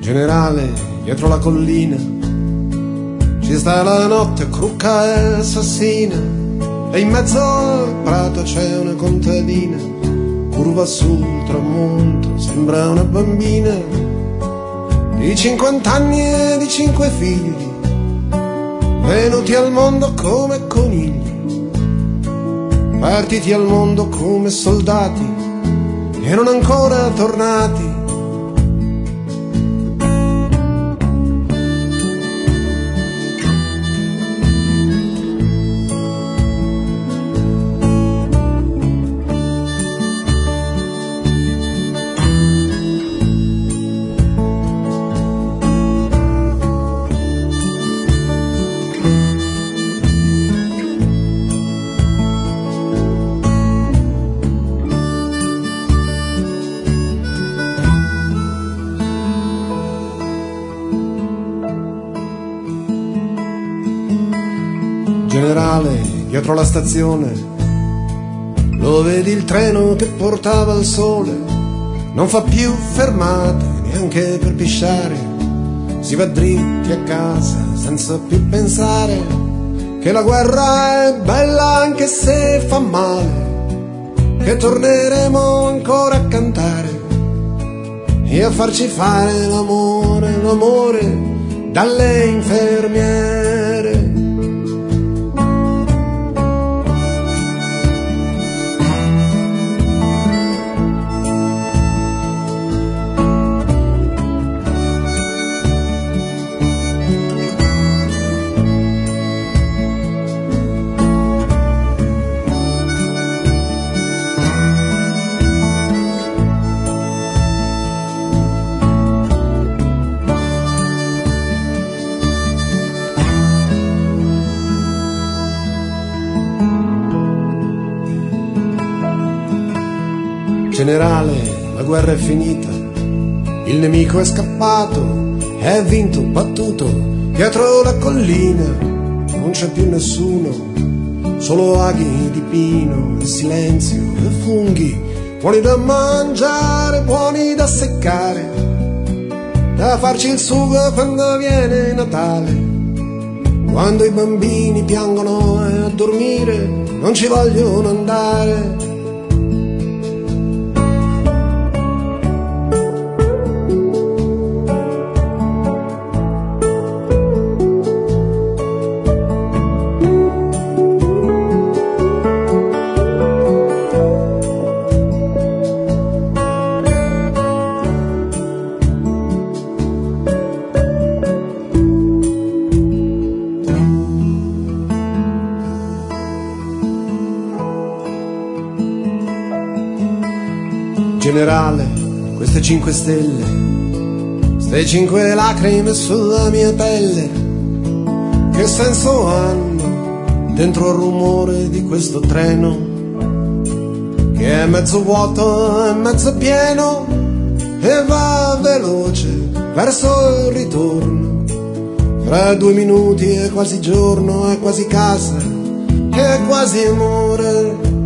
Generale, dietro la collina ci sta la notte crucca e assassina, e in mezzo al prato c'è una contadina, curva sul tramonto, sembra una bambina di 50 anni e di 5 figli, venuti al mondo come conigli, partiti al mondo come soldati e non ancora tornati. Generale, dietro la stazione, lo vedi il treno che portava il sole, non fa più fermate neanche per pisciare, si va dritti a casa senza più pensare che la guerra è bella anche se fa male, che torneremo ancora a cantare e a farci fare l'amore, l'amore dalle infermiere. Generale, la guerra è finita, il nemico è scappato, è vinto, battuto, dietro la collina non c'è più nessuno, solo aghi di pino e silenzio e funghi, buoni da mangiare, buoni da seccare, da farci il sugo quando viene Natale, quando i bambini piangono e a dormire non ci vogliono andare. Generale, queste 5 stelle, ste 5 lacrime sulla mia pelle, che senso hanno dentro al rumore di questo treno, che è mezzo vuoto e mezzo pieno, e va veloce verso il ritorno, fra 2 minuti è quasi giorno, è quasi casa, è quasi amore.